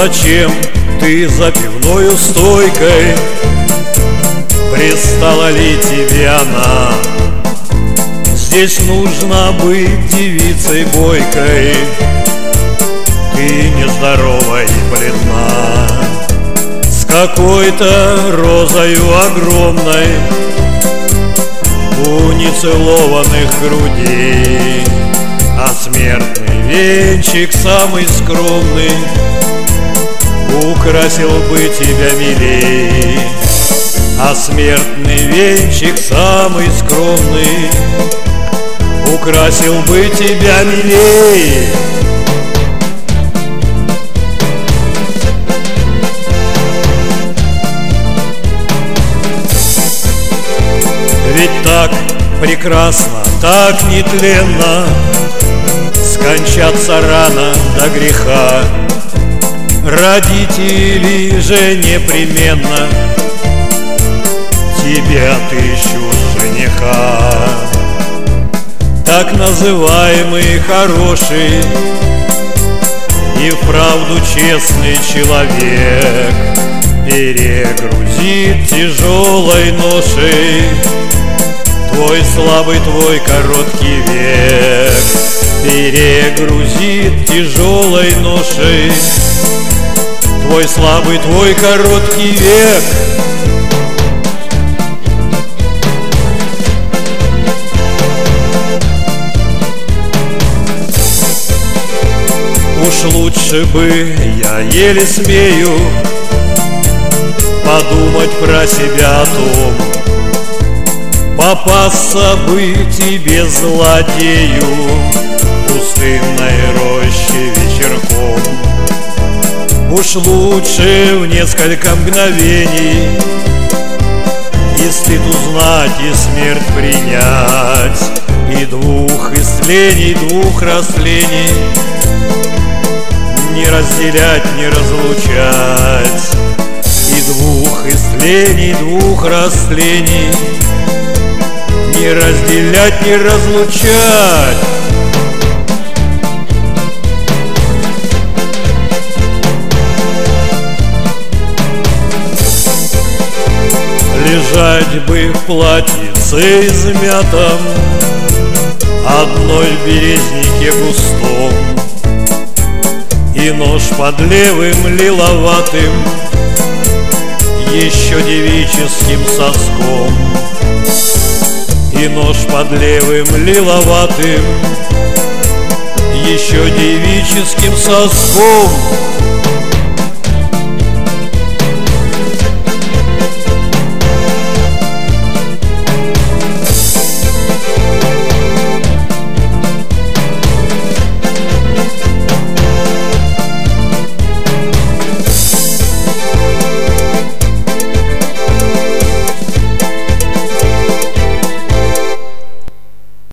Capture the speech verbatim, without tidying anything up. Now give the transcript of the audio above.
Зачем ты за пивною стойкой? Пристала ли тебе она? Здесь нужно быть девицей бойкой. Ты нездорова и бледна, с какой-то розою огромной у нецелованных грудей. А смертный венчик самый скромный украсил бы тебя милей. А смертный венчик самый скромный украсил бы тебя милей. Ведь так прекрасно, так нетленно скончаться рано до греха. Родители же непременно тебе отыщут жениха. Так называемый хороший и вправду честный человек перегрузит тяжелой ношей твой слабый, твой короткий век. Перегрузит тяжелой ношей твой слабый, твой короткий век. Уж лучше бы, я еле смею подумать про себя о том, попасться бы тебе злодею в пустынной роще вечерком. Уж лучше в несколько мгновений и стыд узнать, и смерть принять, и двух исцелений, двух растлений не разделять, не разлучать. И двух исцелений, двух растлений не разделять, не разлучать. Лежать бы в платьице измятом, одной в березнике густом, и нож под левым лиловатым еще девическим соском. И нож под левым лиловатым еще девическим соском.